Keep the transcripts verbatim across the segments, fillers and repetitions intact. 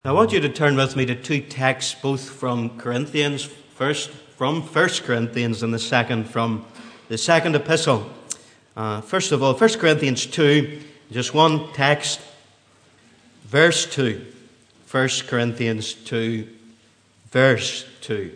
I want you to turn with me to two texts, both from Corinthians, first from First Corinthians and the second from the second epistle. Uh, first of all, First Corinthians two, just one text, verse two. First Corinthians two, verse two.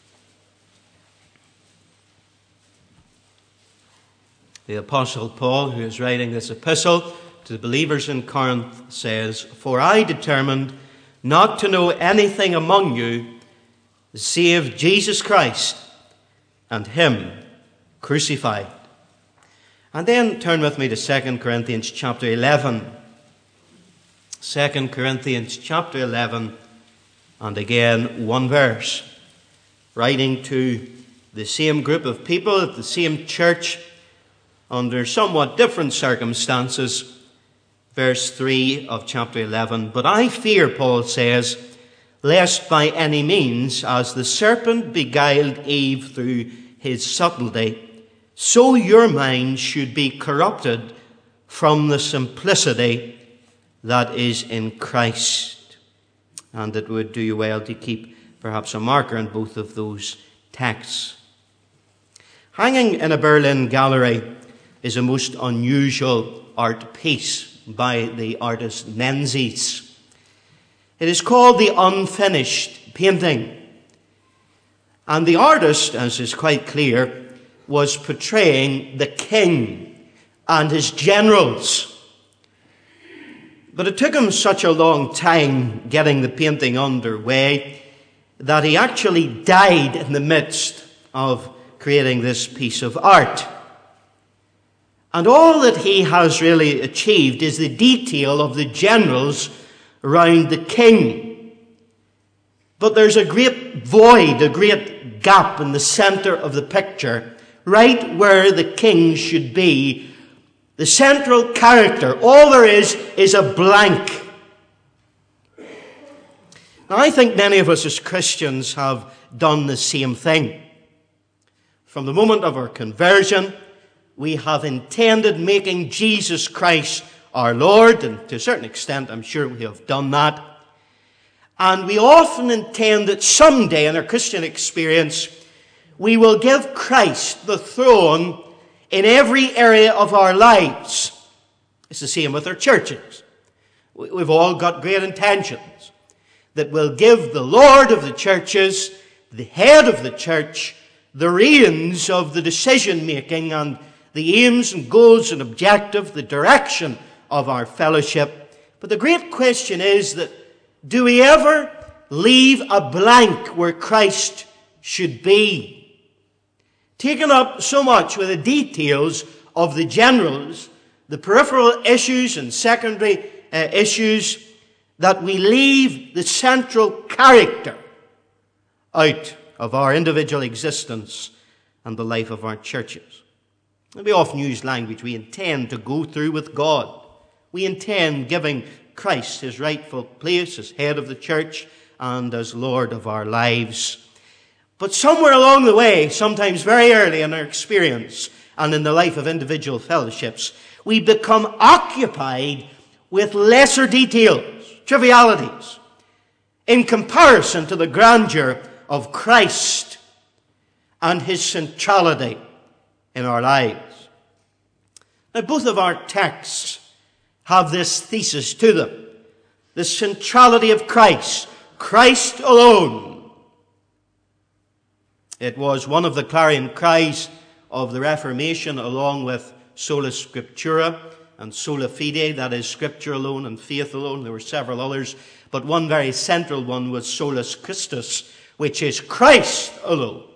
The Apostle Paul, who is writing this epistle to the believers in Corinth, says, "For I determined not to know anything among you save Jesus Christ and Him crucified." And then turn with me to Second Corinthians chapter eleven. Second Corinthians chapter eleven, and again one verse, writing to the same group of people at the same church under somewhat different circumstances. Verse three of chapter eleven, "But I fear," Paul says, "lest by any means, as the serpent beguiled Eve through his subtlety, so your minds should be corrupted from the simplicity that is in Christ." And it would do you well to keep perhaps a marker in both of those texts. Hanging in a Berlin gallery is a most unusual art piece by the artist Menzies. It is called The Unfinished Painting. And the artist, as is quite clear, was portraying the king and his generals. But it took him such a long time getting the painting underway that he actually died in the midst of creating this piece of art. And all that he has really achieved is the detail of the generals around the king. But there's a great void, a great gap in the center of the picture, right where the king should be, the central character. All there is is a blank. Now, I think many of us as Christians have done the same thing. From the moment of our conversion, we have intended making Jesus Christ our Lord, and to a certain extent, I'm sure we have done that. And we often intend that someday in our Christian experience, we will give Christ the throne in every area of our lives. It's the same with our churches. We've all got great intentions that we'll give the Lord of the churches, the head of the church, the reins of the decision-making and the aims and goals and objective, the direction of our fellowship. But the great question is that, do we ever leave a blank where Christ should be? Taken up so much with the details of the generals, the peripheral issues and secondary uh, issues, that we leave the central character out of our individual existence and the life of our churches. We often use language we intend to go through with God. We intend giving Christ his rightful place as head of the church and as Lord of our lives. But somewhere along the way, sometimes very early in our experience and in the life of individual fellowships, we become occupied with lesser details, trivialities, in comparison to the grandeur of Christ and his centrality in our lives. Now, both of our texts have this thesis to them: the centrality of Christ, Christ alone. It was one of the clarion cries of the Reformation, along with sola scriptura and sola fide, that is, Scripture alone and faith alone. There were several others, but one very central one was solus Christus, which is Christ alone.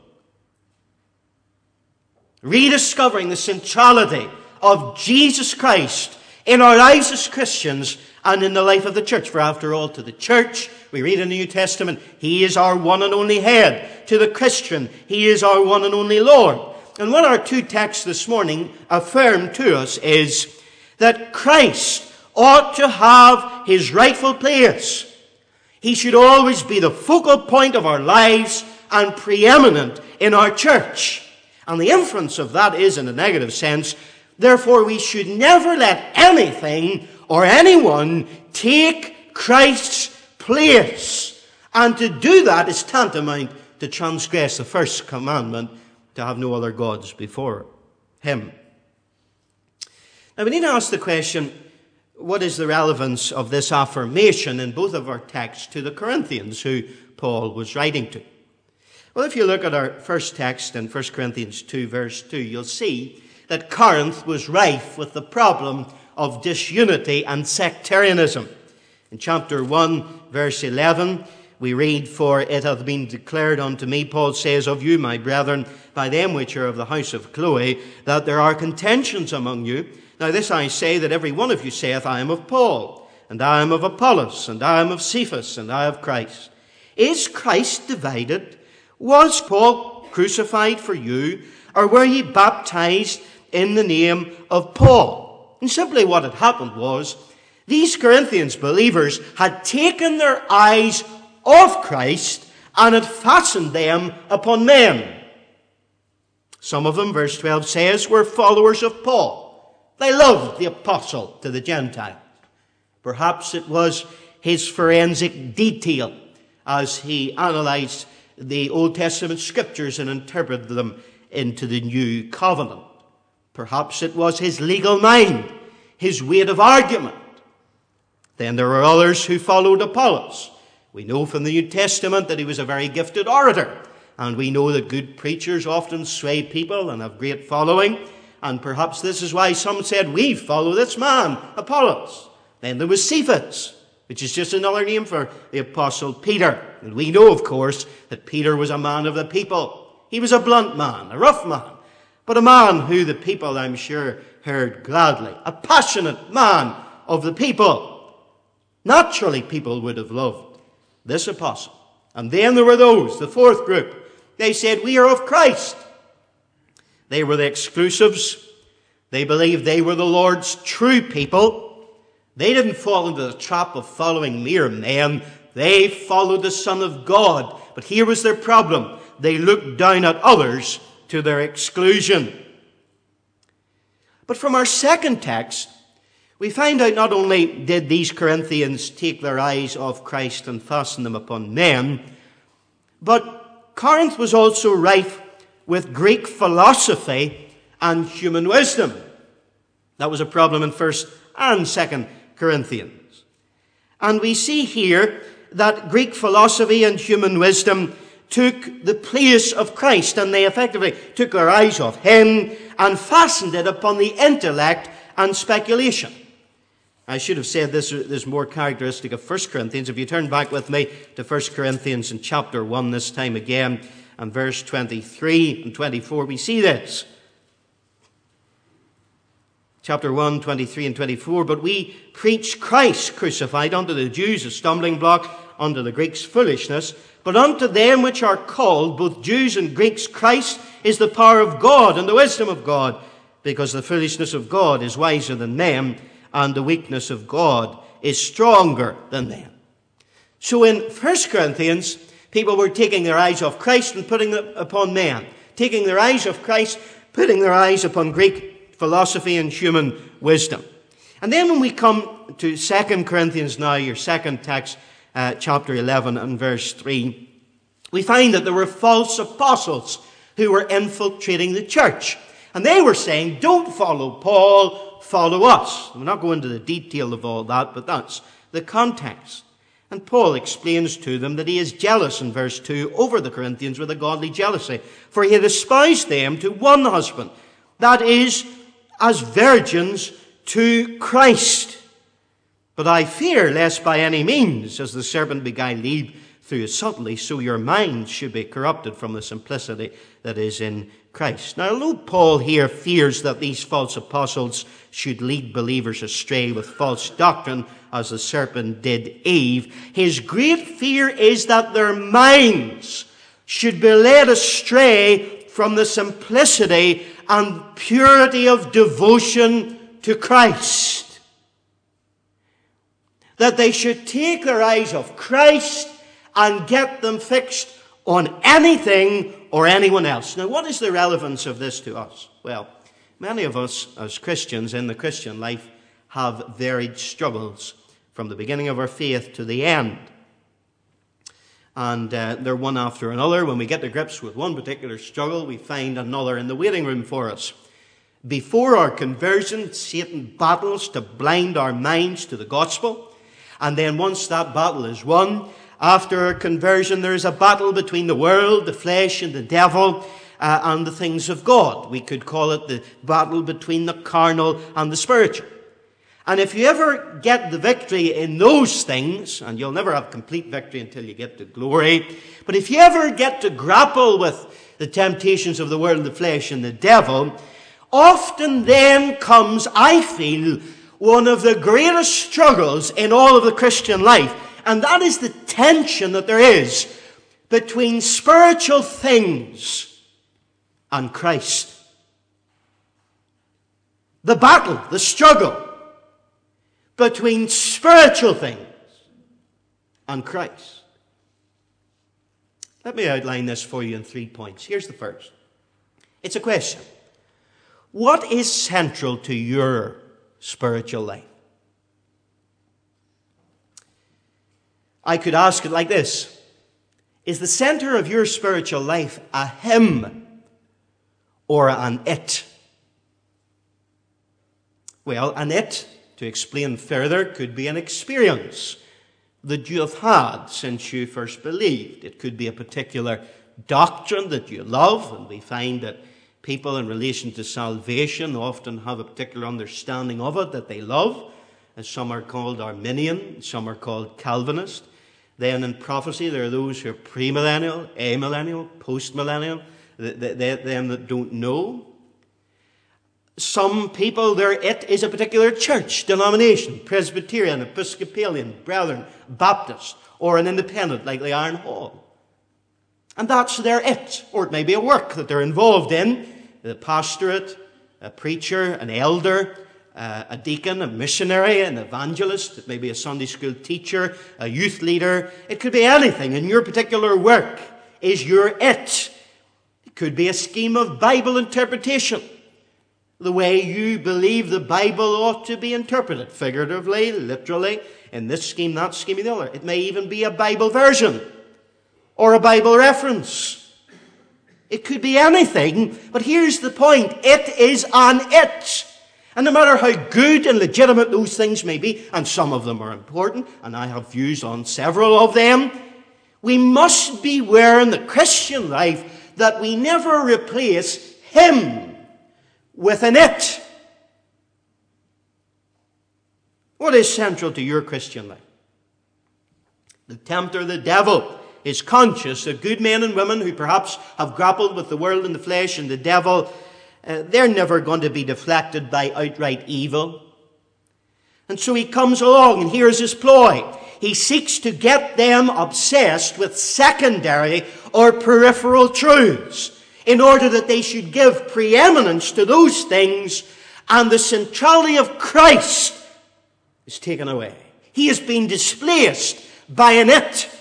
Rediscovering the centrality of Jesus Christ in our lives as Christians and in the life of the church. For after all, to the church, we read in the New Testament, he is our one and only head. To the Christian, he is our one and only Lord. And what our two texts this morning affirm to us is that Christ ought to have his rightful place. He should always be the focal point of our lives and preeminent in our church. And the inference of that is, in a negative sense, therefore we should never let anything or anyone take Christ's place. And to do that is tantamount to transgress the first commandment, to have no other gods before him. Now we need to ask the question, what is the relevance of this affirmation in both of our texts to the Corinthians who Paul was writing to? Well, if you look at our first text in First Corinthians two, verse two, you'll see that Corinth was rife with the problem of disunity and sectarianism. In chapter one, verse eleven, we read, "For it hath been declared unto me," Paul says, "of you, my brethren, by them which are of the house of Chloe, that there are contentions among you. Now this I say, that every one of you saith, I am of Paul, and I am of Apollos, and I am of Cephas, and I of Christ. Is Christ divided? Was Paul crucified for you, or were ye baptized in the name of Paul?" And simply what had happened was, these Corinthians believers had taken their eyes off Christ and had fastened them upon men. Some of them, verse twelve says, were followers of Paul. They loved the apostle to the Gentiles. Perhaps it was his forensic detail as he analyzed the Old Testament scriptures and interpreted them into the New Covenant. Perhaps it was his legal mind, his weight of argument. Then there were others who followed Apollos. We know from the New Testament that he was a very gifted orator, and we know that good preachers often sway people and have great following, and perhaps this is why some said, we follow this man, Apollos. Then there was Cephas, which is just another name for the apostle Peter. And we know, of course, that Peter was a man of the people. He was a blunt man, a rough man, but a man who the people, I'm sure, heard gladly. A passionate man of the people. Naturally, people would have loved this apostle. And then there were those, the fourth group. They said, we are of Christ. They were the exclusives. They believed they were the Lord's true people. They didn't fall into the trap of following mere men. They followed the Son of God. But here was their problem. They looked down at others to their exclusion. But from our second text, we find out not only did these Corinthians take their eyes off Christ and fasten them upon men, but Corinth was also rife with Greek philosophy and human wisdom. That was a problem in First and Second Corinthians. And we see here that Greek philosophy and human wisdom took the place of Christ, and they effectively took their eyes off him and fastened it upon the intellect and speculation. I should have said this is more characteristic of First Corinthians. If you turn back with me to First Corinthians in chapter one this time again, and verse twenty-three and twenty-four, we see this. Chapter one, twenty-three and twenty-four, "But we preach Christ crucified, unto the Jews a stumbling block, unto the Greeks foolishness, but unto them which are called, both Jews and Greeks, Christ is the power of God and the wisdom of God, because the foolishness of God is wiser than them, and the weakness of God is stronger than them." So in First Corinthians, people were taking their eyes off Christ and putting them upon men. Taking their eyes off Christ, putting their eyes upon Greek philosophy and human wisdom. And then when we come to Second Corinthians now, your second text, uh, chapter eleven and verse three, we find that there were false apostles who were infiltrating the church. And they were saying, don't follow Paul, follow us. We're not going into the detail of all that, but that's the context. And Paul explains to them that he is jealous in verse two over the Corinthians with a godly jealousy, for he had espoused them to one husband, that is, as virgins to Christ. But I fear lest by any means, as the serpent beguiled Eve through his subtlety, so your minds should be corrupted from the simplicity that is in Christ. Now, although Paul here fears that these false apostles should lead believers astray with false doctrine, as the serpent did Eve, his great fear is that their minds should be led astray from the simplicity and purity of devotion to Christ. That they should take their eyes off Christ and get them fixed on anything or anyone else. Now, what is the relevance of this to us? Well, many of us as Christians in the Christian life have varied struggles from the beginning of our faith to the end. And uh, they're one after another. When we get to grips with one particular struggle, we find another in the waiting room for us. Before our conversion, Satan battles to blind our minds to the gospel. And then once that battle is won, after our conversion, there is a battle between the world, the flesh, and the devil, uh, and the things of God. We could call it the battle between the carnal and the spiritual. And if you ever get the victory in those things, and you'll never have complete victory until you get to glory, but if you ever get to grapple with the temptations of the world, the flesh, and the devil, often then comes, I feel, one of the greatest struggles in all of the Christian life. And that is the tension that there is between spiritual things and Christ. The battle, the struggle between spiritual things and Christ. Let me outline this for you in three points. Here's the first. It's a question. What is central to your spiritual life? I could ask it like this. Is the center of your spiritual life a him or an it? Well, an it, to explain further, could be an experience that you have had since you first believed. It could be a particular doctrine that you love, and we find that people in relation to salvation often have a particular understanding of it that they love. And some are called Arminian, some are called Calvinist. Then in prophecy, there are those who are premillennial, amillennial, postmillennial, them that don't know. Some people, their it is a particular church, denomination, Presbyterian, Episcopalian, Brethren, Baptist, or an independent like the Iron Hall. And that's their it. Or it may be a work that they're involved in, the pastorate, a preacher, an elder, uh, a deacon, a missionary, an evangelist. It may be a Sunday school teacher, a youth leader. It could be anything in your particular work is your it. It could be a scheme of Bible interpretation, the way you believe the Bible ought to be interpreted, figuratively, literally, in this scheme, that scheme, the other. It may even be a Bible version or a Bible reference. It could be anything, but here's the point. It is an it. And no matter how good and legitimate those things may be, and some of them are important, and I have views on several of them, we must beware in the Christian life that we never replace him with an it. What is central to your Christian life? The tempter, the devil, is conscious that good men and women who perhaps have grappled with the world and the flesh and the devil, uh, they're never going to be deflected by outright evil. And so he comes along, and here's his ploy. He seeks to get them obsessed with secondary or peripheral truths in order that they should give preeminence to those things, and the centrality of Christ is taken away. He has been displaced by an it.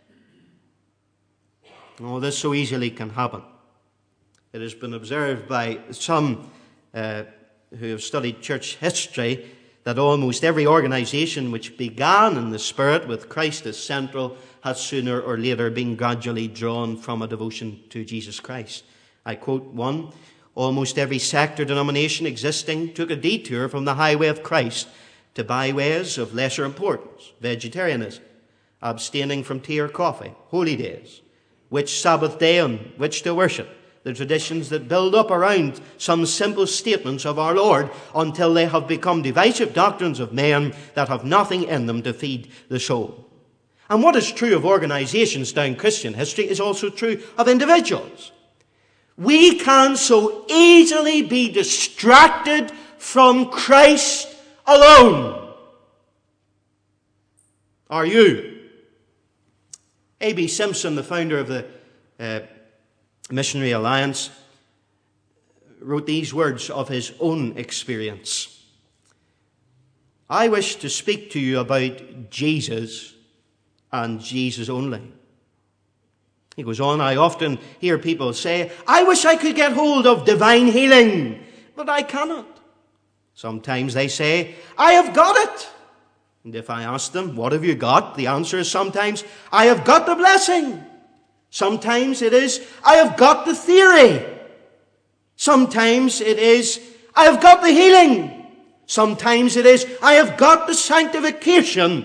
Oh, this so easily can happen. It has been observed by some uh, who have studied church history that almost every organization which began in the Spirit with Christ as central has sooner or later been gradually drawn from a devotion to Jesus Christ. I quote one, almost every sect or denomination existing took a detour from the highway of Christ to byways of lesser importance: vegetarianism, abstaining from tea or coffee, holy days, which Sabbath day on which to worship, the traditions that build up around some simple statements of our Lord until they have become divisive doctrines of men that have nothing in them to feed the soul. And what is true of organizations down Christian history is also true of individuals. We can so easily be distracted from Christ alone. Are you? A B Simpson, the founder of the uh, Missionary Alliance, wrote these words of his own experience. I wish to speak to you about Jesus and Jesus only. He goes on, I often hear people say, I wish I could get hold of divine healing, but I cannot. Sometimes they say, I have got it, And if I ask them, what have you got? The answer is sometimes, I have got the blessing. Sometimes it is, I have got the theory. Sometimes it is, I have got the healing. Sometimes it is, I have got the sanctification.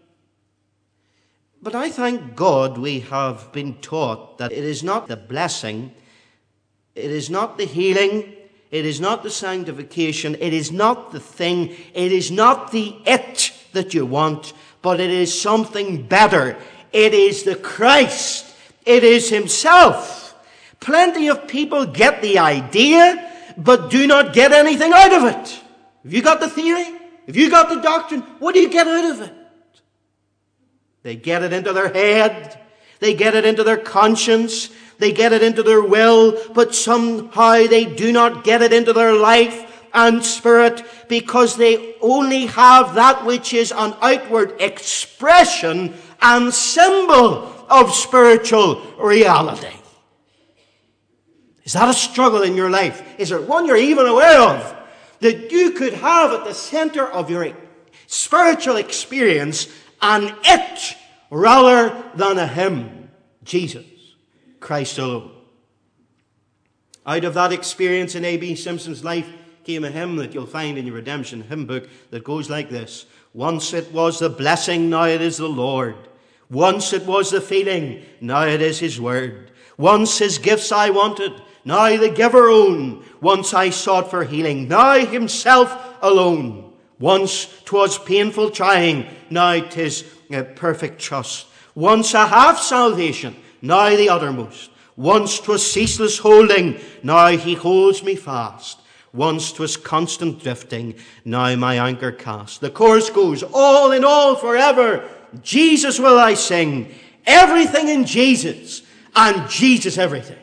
But I thank God we have been taught that it is not the blessing, it is not the healing, it is not the sanctification, it is not the thing, it is not the it that you want, but it is something better. It is the Christ. It is himself. Plenty of people get the idea, but do not get anything out of it. Have you got the theory? Have you got the doctrine? What do you get out of it? They get it into their head. They get it into their conscience. They get it into their will, but somehow they do not get it into their life and spirit, because they only have that which is an outward expression and symbol of spiritual reality. Is that a struggle in your life? Is there one you're even aware of that you could have at the center of your spiritual experience an it rather than a him? Jesus Christ alone. Out of that experience in A B Simpson's life came a hymn that you'll find in your redemption hymn book that goes like this. Once it was the blessing, now it is the Lord. Once it was the feeling, now it is his word. Once his gifts I wanted, now the giver own. Once I sought for healing, now himself alone. Once 'twas painful trying, now 'tis a perfect trust. Once a half salvation, now the uttermost. Once 'twas ceaseless holding, now he holds me fast. Once 'twas constant drifting, now my anchor cast. The chorus goes, all in all forever, Jesus will I sing. Everything in Jesus, and Jesus everything.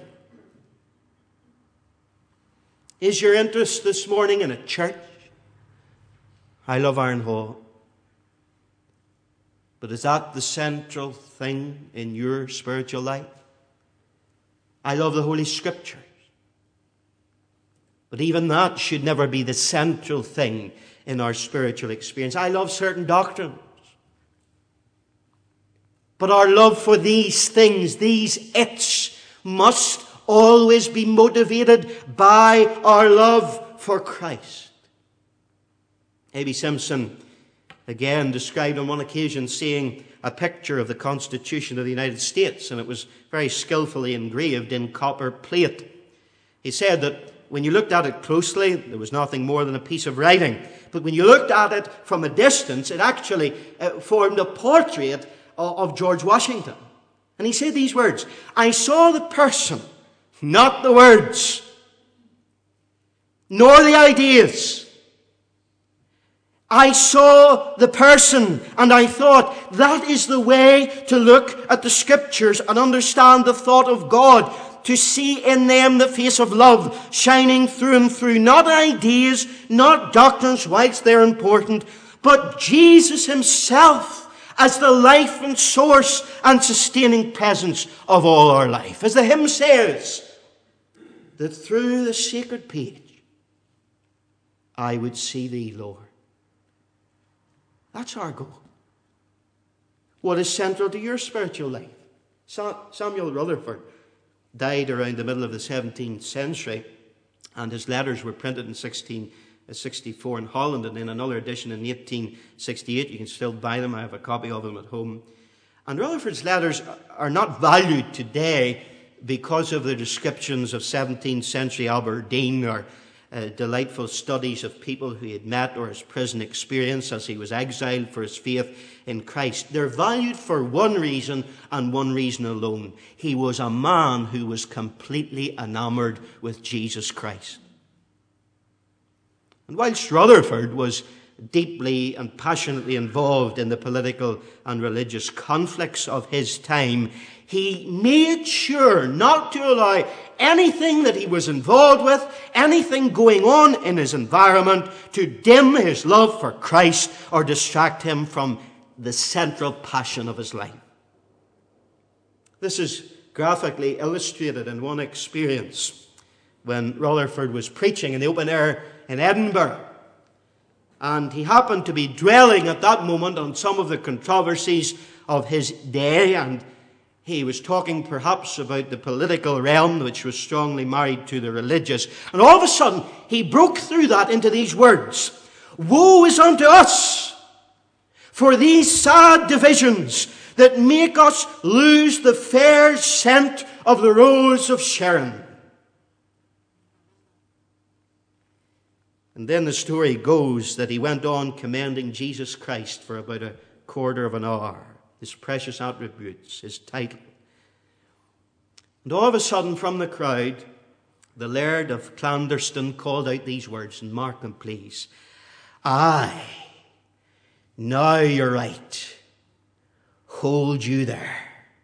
Is your interest this morning in a church? I love Iron Hall. But is that the central thing in your spiritual life? I love the Holy Scriptures. But even that should never be the central thing in our spiritual experience. I love certain doctrines. But our love for these things, these its, must always be motivated by our love for Christ. A B Simpson again described on one occasion seeing a picture of the Constitution of the United States, and it was very skillfully engraved in copper plate. He said that when you looked at it closely, there was nothing more than a piece of writing. But when you looked at it from a distance, it actually uh, formed a portrait of, of George Washington. And he said these words, I saw the person, not the words, nor the ideas. I saw the person, and I thought, that is the way to look at the Scriptures and understand the thought of God. To see in them the face of love shining through and through. Not ideas, not doctrines, whilst they're important, but Jesus himself as the life and source and sustaining presence of all our life. As the hymn says, that through the sacred page I would see thee, Lord. That's our goal. What is central to your spiritual life? Samuel Rutherford died around the middle of the seventeenth century, and his letters were printed in sixteen sixty-four in Holland, and in another edition in eighteen sixty-eight. You can still buy them. I have a copy of them at home. And Rutherford's letters are not valued today because of the descriptions of seventeenth century Aberdeen or uh, delightful studies of people who he had met, or his prison experience as he was exiled for his faith in Christ. They're valued for one reason and one reason alone. He was a man who was completely enamored with Jesus Christ. And whilst Rutherford was deeply and passionately involved in the political and religious conflicts of his time, he made sure not to allow anything that he was involved with, anything going on in his environment, to dim his love for Christ or distract him from the central passion of his life. This is graphically illustrated in one experience when Rutherford was preaching in the open air in Edinburgh. and he happened to be dwelling at that moment on some of the controversies of his day, and he was talking perhaps about the political realm, which was strongly married to the religious. And all of a sudden, he broke through that into these words: "Woe is unto us for these sad divisions that make us lose the fair scent of the rose of Sharon." And then the story goes that he went on commending Jesus Christ for about a quarter of an hour, his precious attributes, his title. And all of a sudden from the crowd, the Laird of Clanderston called out these words, and mark them please: "Aye, now you're right. Hold you there.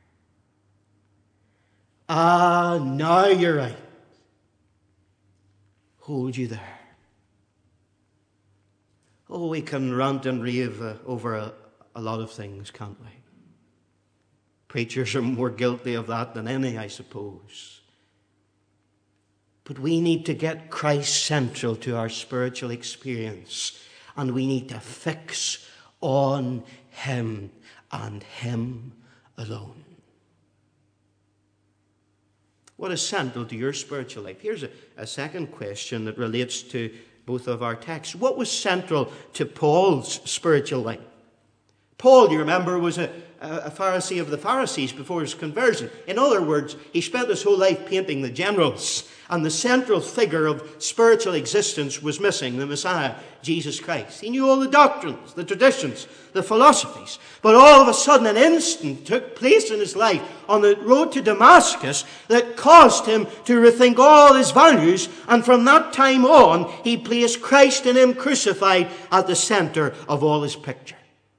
Ah, now you're right. Hold you there." Oh, we can rant and rave uh, over a, a lot of things, can't we? Preachers are more guilty of that than any, I suppose. But we need to get Christ central to our spiritual experience, and we need to fix on Him and Him alone. What is central to your spiritual life? Here's a, a second question that relates to both of our texts. What was central to Paul's spiritual life? Paul, you remember, was a, a Pharisee of the Pharisees before his conversion. In other words, he spent his whole life painting the generals, and the central figure of spiritual existence was missing, the Messiah, Jesus Christ. He knew all the doctrines, the traditions, the philosophies, but all of a sudden an instant took place in his life on the road to Damascus that caused him to rethink all his values, and from that time on he placed Christ and Him crucified at the center of all his picture.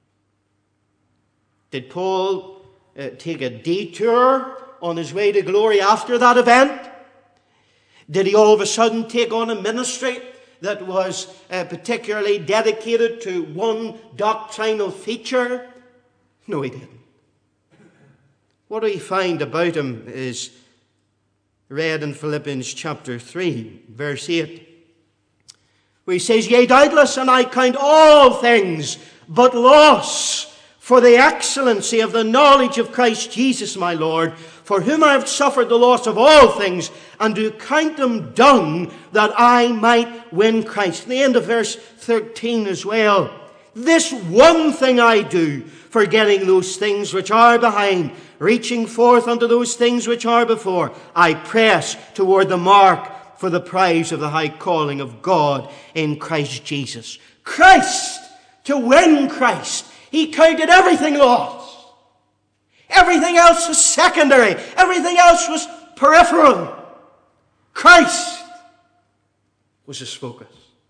Did Paul uh, take a detour on his way to glory after that event? Did he all of a sudden take on a ministry that was uh, particularly dedicated to one doctrinal feature? No, he didn't. What we find about him is read in Philippians chapter three, verse eight, where he says, "Yea, doubtless, and I count all things but loss for the excellency of the knowledge of Christ Jesus my Lord, for whom I have suffered the loss of all things, and do count them dung, that I might win Christ." In the end of verse thirteen as well, "This one thing I do, forgetting those things which are behind, reaching forth unto those things which are before, I press toward the mark for the prize of the high calling of God in Christ Jesus." Christ, to win Christ. He counted everything lost. Everything else was secondary. Everything else was peripheral. Christ was his focus.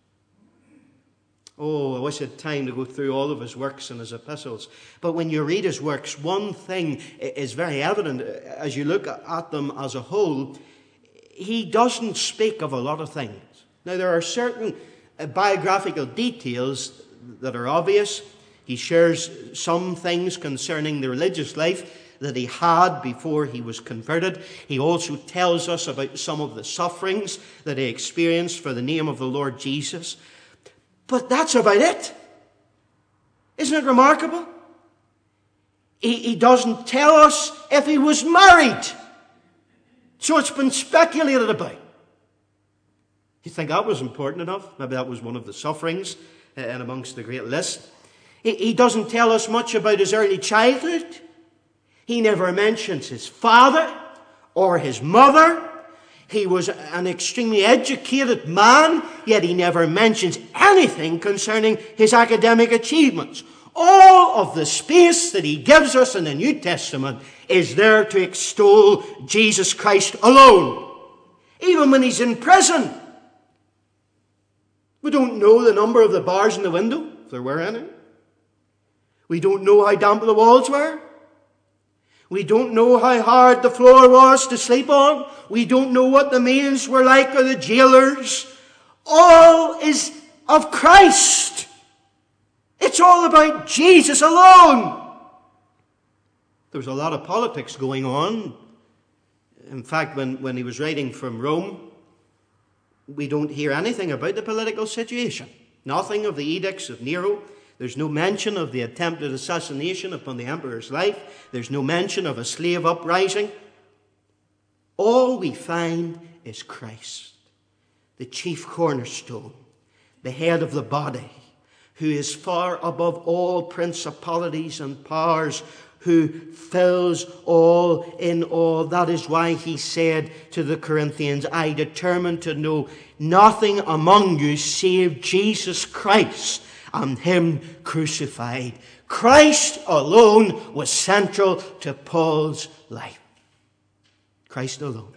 Oh, I wish I had time to go through all of his works and his epistles. But when you read his works, one thing is very evident as you look at them as a whole. He doesn't speak of a lot of things. Now, there are certain biographical details that are obvious. He shares some things concerning the religious life that he had before he was converted. He also tells us about some of the sufferings that he experienced for the name of the Lord Jesus. But that's about it. Isn't it remarkable? He, he doesn't tell us if he was married. So it's been speculated about. You think that was important enough? Maybe that was one of the sufferings uh, and amongst the great list. He doesn't tell us much about his early childhood. He never mentions his father or his mother. He was an extremely educated man, yet he never mentions anything concerning his academic achievements. All of the space that he gives us in the New Testament is there to extol Jesus Christ alone. Even when he's in prison. We don't know the number of the bars in the window, if there were any. We don't know how damp the walls were. We don't know how hard the floor was to sleep on. We don't know what the meals were like or the jailers. All is of Christ. It's all about Jesus alone. There was a lot of politics going on. In fact, when, when he was writing from Rome, we don't hear anything about the political situation. Nothing of the edicts of Nero. There's no mention of the attempted assassination upon the emperor's life. There's no mention of a slave uprising. All we find is Christ, the chief cornerstone, the head of the body, who is far above all principalities and powers, who fills all in all. That is why he said to the Corinthians, I determined to know nothing among you save Jesus Christ and him crucified. Christ alone was central to Paul's life. Christ alone.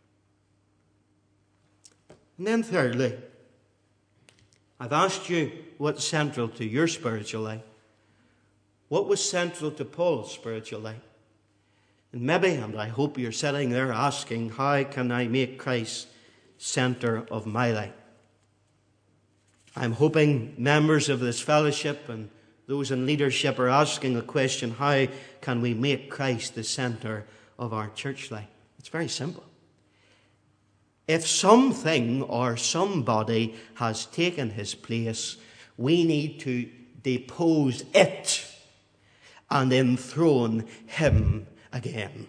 And then thirdly, I've asked you what's central to your spiritual life. What was central to Paul's spiritual life? And maybe, and I hope you're sitting there asking, how can I make Christ center of my life? I'm hoping members of this fellowship and those in leadership are asking the question, how can we make Christ the center of our church life? It's very simple. If something or somebody has taken his place, we need to depose it and enthrone him again.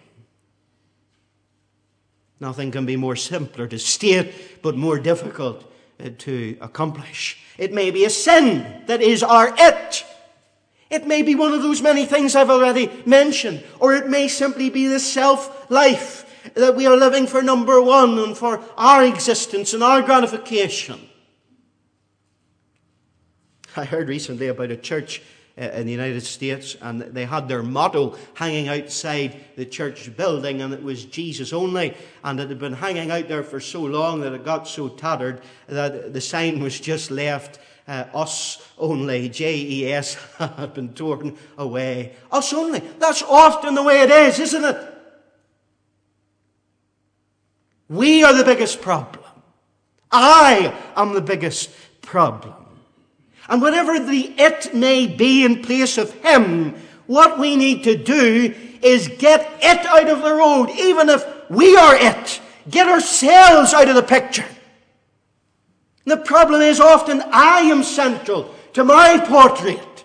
Nothing can be more simpler to state, but more difficult to accomplish. It may be a sin that is our it. It may be one of those many things I've already mentioned. Or it may simply be the self-life that we are living for number one and for our existence and our gratification. I heard recently about a church in the United States, and they had their motto hanging outside the church building, and it was Jesus only, and it had been hanging out there for so long that it got so tattered that the sign was just left uh, us only. J E S had been torn away. Us only. That's often the way it is, isn't it? We are the biggest problem. I am the biggest problem. And whatever the it may be in place of him, what we need to do is get it out of the road, even if we are it. Get ourselves out of the picture. The problem is often I am central to my portrait.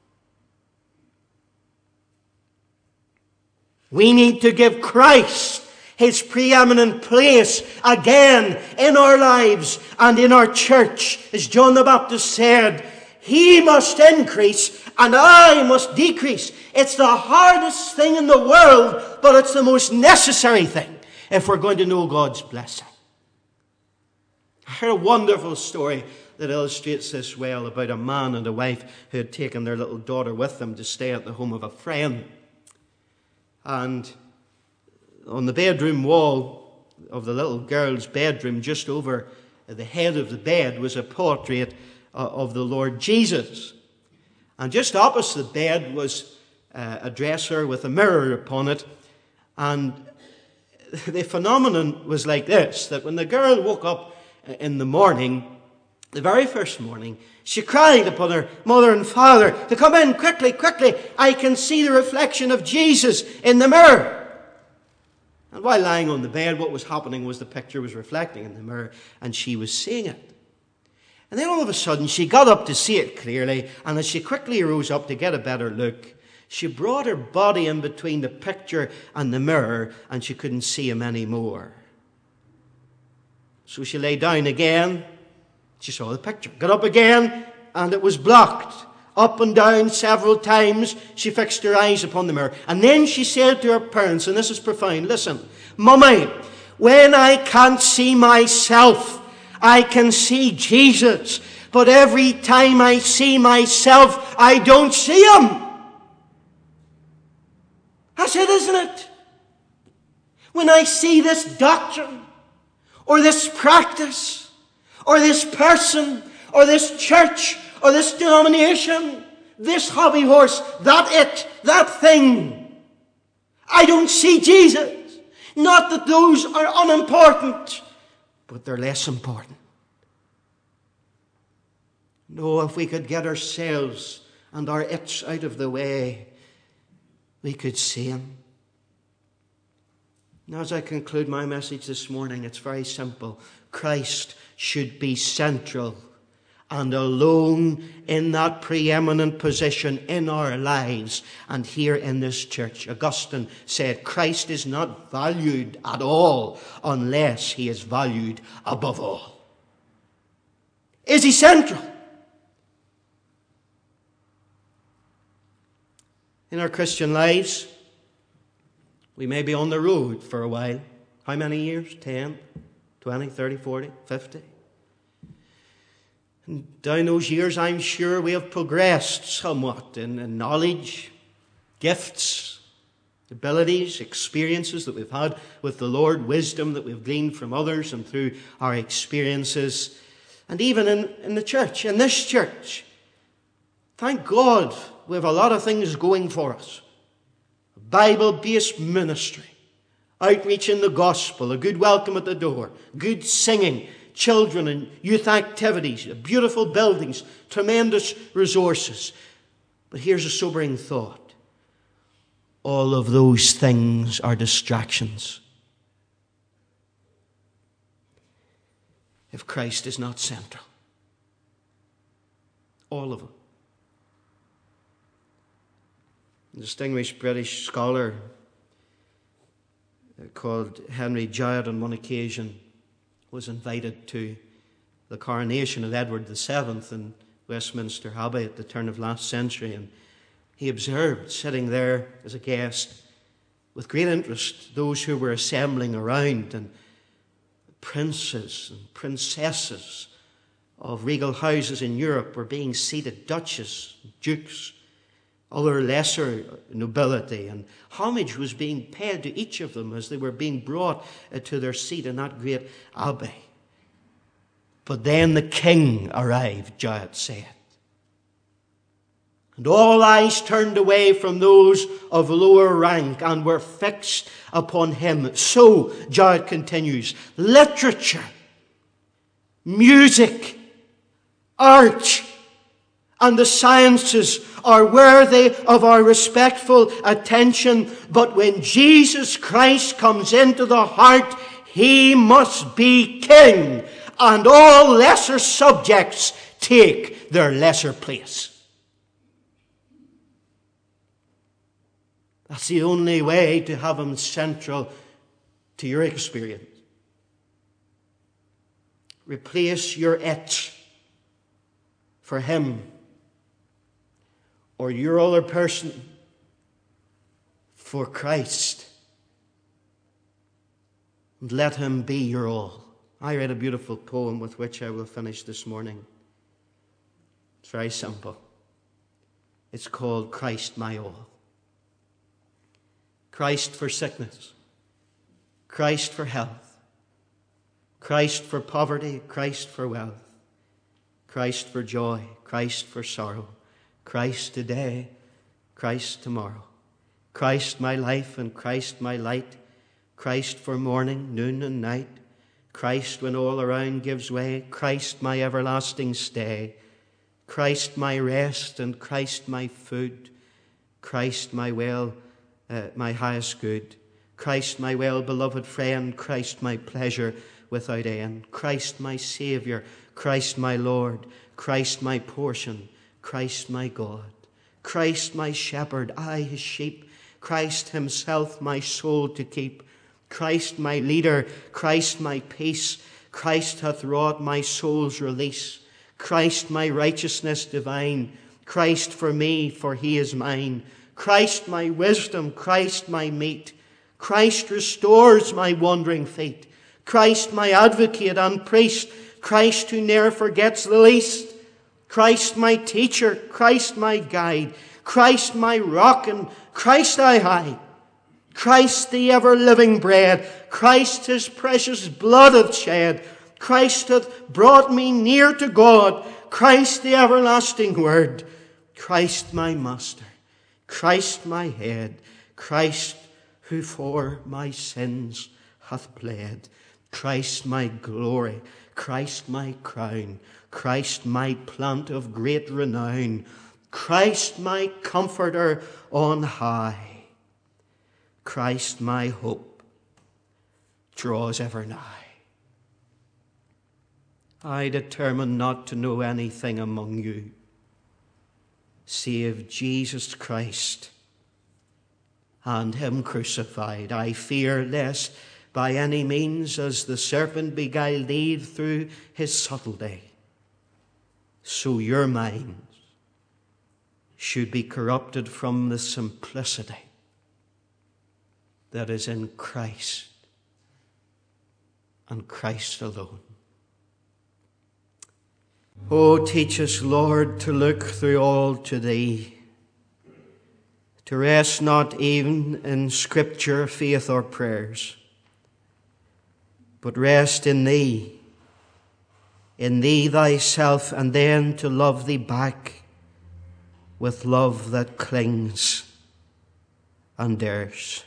We need to give Christ his preeminent place again in our lives and in our church. As John the Baptist said, he must increase and I must decrease. It's the hardest thing in the world, but it's the most necessary thing if we're going to know God's blessing. I heard a wonderful story that illustrates this well about a man and a wife who had taken their little daughter with them to stay at the home of a friend. And on the bedroom wall of the little girl's bedroom, just over the head of the bed, was a portrait of the Lord Jesus. And just opposite the bed was a dresser with a mirror upon it. And the phenomenon was like this, that when the girl woke up in the morning, the very first morning, she cried upon her mother and father to come in quickly, quickly. I can see the reflection of Jesus in the mirror. And while lying on the bed, what was happening was the picture was reflecting in the mirror, and she was seeing it. And then all of a sudden, she got up to see it clearly, and as she quickly rose up to get a better look, she brought her body in between the picture and the mirror, and she couldn't see him anymore. So she lay down again. She saw the picture. Got up again, and it was blocked. Up and down several times, she fixed her eyes upon the mirror. And then she said to her parents, and this is profound, listen, Mummy, when I can't see myself, I can see Jesus. But every time I see myself, I don't see him. That's it, isn't it? When I see this doctrine, or this practice, or this person, or this church, or this denomination, this hobby horse, that it, that thing, I don't see Jesus. Not that those are unimportant, but they're less important. No, if we could get ourselves and our its out of the way, we could see him. Now, as I conclude my message this morning, it's very simple. Christ should be central and alone in that preeminent position in our lives and here in this church. Augustine said, Christ is not valued at all unless he is valued above all. Is he central? In our Christian lives, we may be on the road for a while. How many years? ten, twenty, thirty, forty, fifty? And down those years, I'm sure we have progressed somewhat in, in knowledge, gifts, abilities, experiences that we've had with the Lord, wisdom that we've gleaned from others and through our experiences. And even in, in the church, in this church, thank God we have a lot of things going for us. A Bible-based ministry, outreach in the gospel, a good welcome at the door, good singing, children and youth activities, beautiful buildings, tremendous resources. But here's a sobering thought. All of those things are distractions if Christ is not central. All of them. A distinguished British scholar called Henry Jowett on one occasion was invited to the coronation of Edward the Seventh in Westminster Abbey at the turn of last century, and he observed, sitting there as a guest, with great interest, those who were assembling around, and princes and princesses of regal houses in Europe were being seated, duchess, dukes, other lesser nobility, and homage was being paid to each of them as they were being brought to their seat in that great abbey. But then the king arrived, Jowett said. And all eyes turned away from those of lower rank and were fixed upon him. So, Jowett continues, literature, music, art, and the sciences are worthy of our respectful attention. But when Jesus Christ comes into the heart, he must be king, and all lesser subjects take their lesser place. That's the only way to have him central to your experience. Replace your it for him or your other person for Christ. And let him be your all. I read a beautiful poem with which I will finish this morning. It's very simple. It's called Christ My All. Christ for sickness, Christ for health, Christ for poverty, Christ for wealth, Christ for joy, Christ for sorrow, Christ today, Christ tomorrow, Christ my life and Christ my light, Christ for morning, noon and night, Christ when all around gives way, Christ my everlasting stay, Christ my rest and Christ my food, Christ my well Uh, my highest good, Christ my well-beloved friend, Christ my pleasure without end, Christ my Saviour, Christ my Lord, Christ my portion, Christ my God, Christ my shepherd, I his sheep, Christ himself my soul to keep, Christ my leader, Christ my peace, Christ hath wrought my soul's release, Christ my righteousness divine, Christ for me, for he is mine, Christ my wisdom, Christ my meat, Christ restores my wandering feet, Christ my advocate and priest, Christ who ne'er forgets the least, Christ my teacher, Christ my guide, Christ my rock and Christ I hide, Christ the ever-living bread, Christ his precious blood hath shed, Christ hath brought me near to God, Christ the everlasting word, Christ my master, Christ my head, Christ who for my sins hath bled, Christ my glory, Christ my crown, Christ my plant of great renown, Christ my comforter on high, Christ my hope draws ever nigh. I determine not to know anything among you save Jesus Christ and him crucified. I fear lest by any means, as the serpent beguiled Eve through his subtlety, so your minds should be corrupted from the simplicity that is in Christ and Christ alone. Oh, teach us, Lord, to look through all to Thee, to rest not even in Scripture, faith, or prayers, but rest in Thee, in Thee Thyself, and then to love Thee back with love that clings and dares.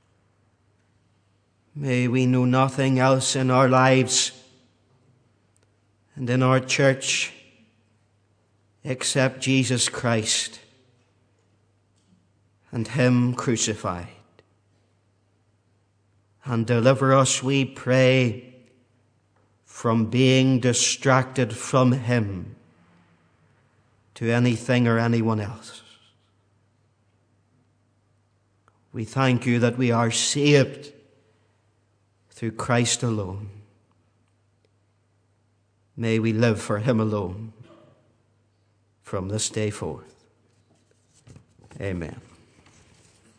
May we know nothing else in our lives and in our church except Jesus Christ and him crucified. And deliver us, we pray, from being distracted from him to anything or anyone else. We thank you that we are saved through Christ alone. May we live for him alone from this day forth. Amen.